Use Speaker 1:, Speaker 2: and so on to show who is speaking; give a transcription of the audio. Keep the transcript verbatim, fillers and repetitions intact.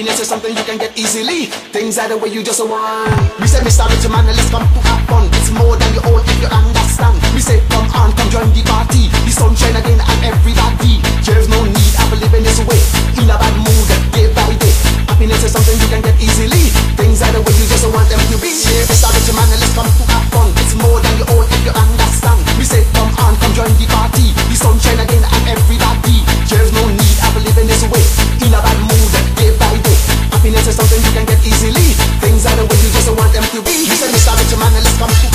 Speaker 1: Happiness is something you can get easily. Things are the way you just want. We say, Mister Rich Man, let's come to have fun. It's more than your own if you understand. We say, come on, come join the party. The sunshine again and everybody. There's no need of living this way in a bad mood day by day. Happiness is something you can get easily. Things are the way you just want them to be. Yeah, Mister Rich Man, let's come to have fun. It's more than your own if you understand. We say, come on, come join the party. The sunshine again and everybody. There's no need of living this way in a bad mood day by day. Happiness is something you can get easily. Things are the way you just want them to be. We say, Mister Rich Man, let's come to